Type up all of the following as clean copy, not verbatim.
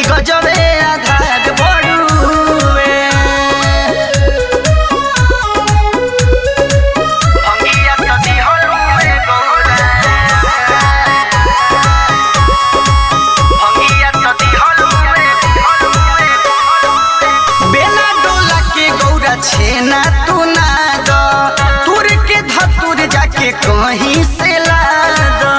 गजबे आधार बड़ुए। भंगिया तो दिहलुए गौरा, भंगिया तो दिहलुए। बेला डोला के गौरा छेना तू ना दो, तुर के धतुर जाके कहीं से ला दो।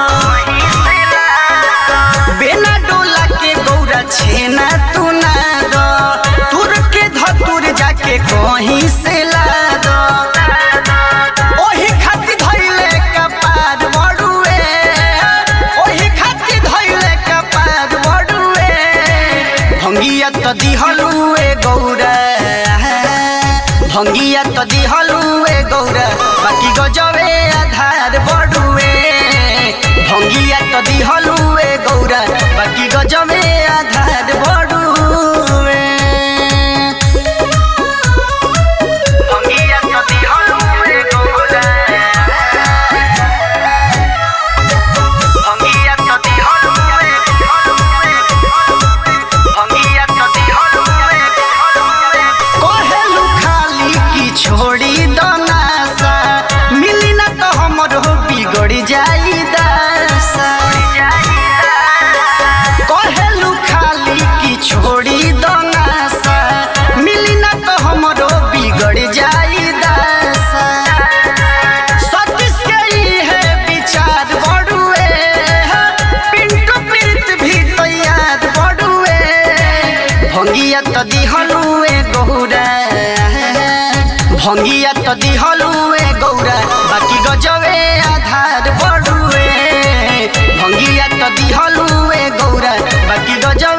बेला डोला के गौरा छेना तू ना दो, तुर के धतुर जाके कहीं से ला दो। ओही खातिर धइले कपार बड़ुए, ओही खातिर धइले कपार बड़ुए। भंगिया तो दिहलुए गौरा, भंगिया तो दिहलुए गौरा, बाकी गजबे आधार बड़ुए। भंगिया तो दिहलुए गौरा, बाकी गजबे आधार बड़ुए। भंगिया तो दिहलुए गौरा, भंगिया तो दिहलुए, भंगिया तो दिहलुए। कहेलु खाली की छोड़ी दो नासा, मिली ना तो हमरो बिगड़ जाई दासा। कहेलु खाली की छोड़ी दो नासा, मिली ना तो हमरो बिगड़ जाई दासा। सतीश के ही है विचार बड़ुए, पिंटू प्रीत भी तैयार बड़ुए। भंगिया तो दिहलुए गौरा, भंगिया तो दिहलुए गौरा, बाकी गजबे आधार बड़ुए। भंगिया तो दिहलुए गौरा, बाकी गजबे